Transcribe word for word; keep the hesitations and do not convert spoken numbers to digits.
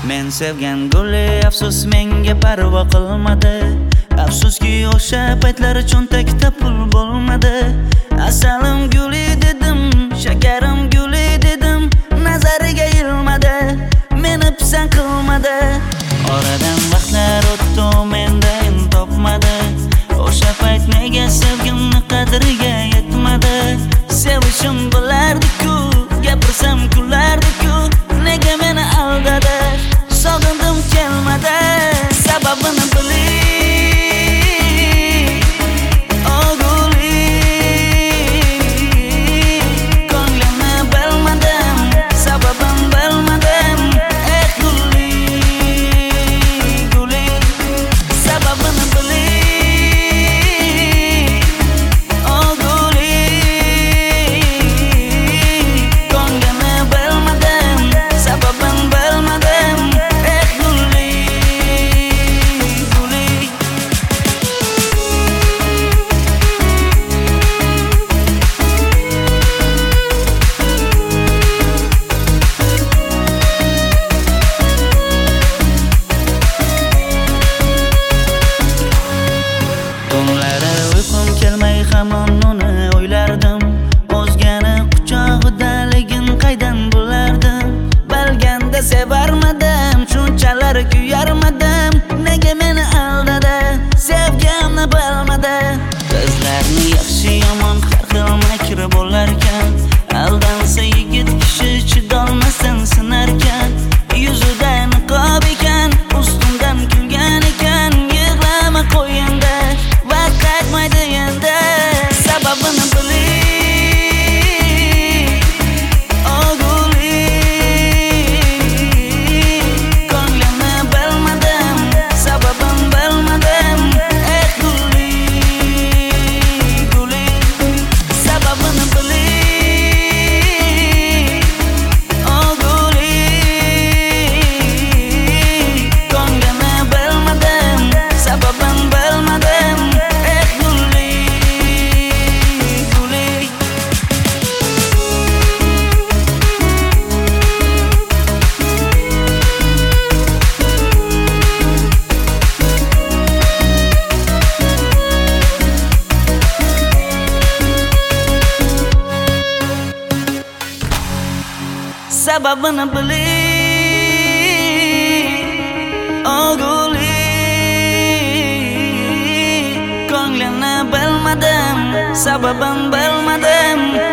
Men sevgan guli afsus menga parvo qilmadi. Afsuski o'sha paytlar cho'ntakda pul bo'lmadi. Asalim guli dedim, shakarim guli dedim, nazariga ilmadi, meni pisand qilmadi. Oradan vaqtlar o'tdi, menda in topmadi. O'sha payt nega sevgimni qadriga yetmadi. Sevishim bilardi-ku, gapirsam kulardi-ku, nega meni aldadi. Sog'indim kelmadi, sababini biling. Oh guli, ko'nglimni bilmadim, sababin bilmadim. Eh guli, guli, sababini biling. Oh guli, ko'nglimni bilmadim, sababin bilmadim. Tunlari uyqum kelmay hamon uni o'ylardim. O'zgani quchog'idaligin qaydan bilardim. Bilganda sevarmadim, shunchalar kuyarmadim. Nega meni aldadi, sevgimni bilmadi. Qizlarni yaxshi yomon har xil makri bo'larkan. Aldansa yigit kishi chidolmasdan sinarkan. Yuzida niqob ekan, ustimdan kulgan ekan. Yig'lama qo'yinda, vaqt qaytmaydi endi, sababini biling. Oh guli, ko'nglimni bilmadim, sababin bilmadim. Eh guli, guli, sababini biling. Oh guli, ko'nglimni bilmadim, sababin bilmadim. Eh guli, guli. Sababini biling. Oh guli, ko'nglimni bilmadim, sababin bilmadim.